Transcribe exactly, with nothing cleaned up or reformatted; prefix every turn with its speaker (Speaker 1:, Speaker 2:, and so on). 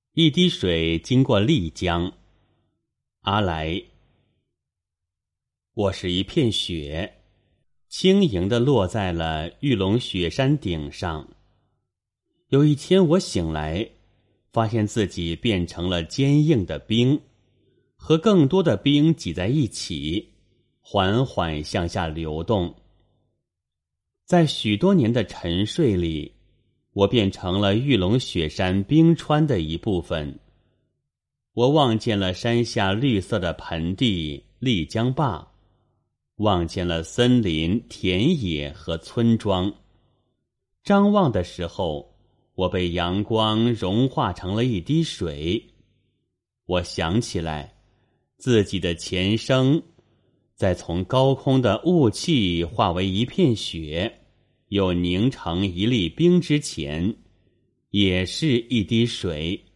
Speaker 1: 一滴水经过丽江。阿来，我是一片雪，轻盈地落在了玉龙雪山顶上。有一天我醒来，发现自己变成了坚硬的冰，和更多的冰挤在一起，缓缓向下流动。在许多年的沉睡里，我变成了玉龙雪山冰川的一部分。我望见了山下绿色的盆地丽江坝，望见了森林、田野和村庄。张望的时候，我被阳光融化成了一滴水。我想起来，自己的前生，在从高空的雾气化为一片雪，又凝成一粒冰之前，也是一滴水。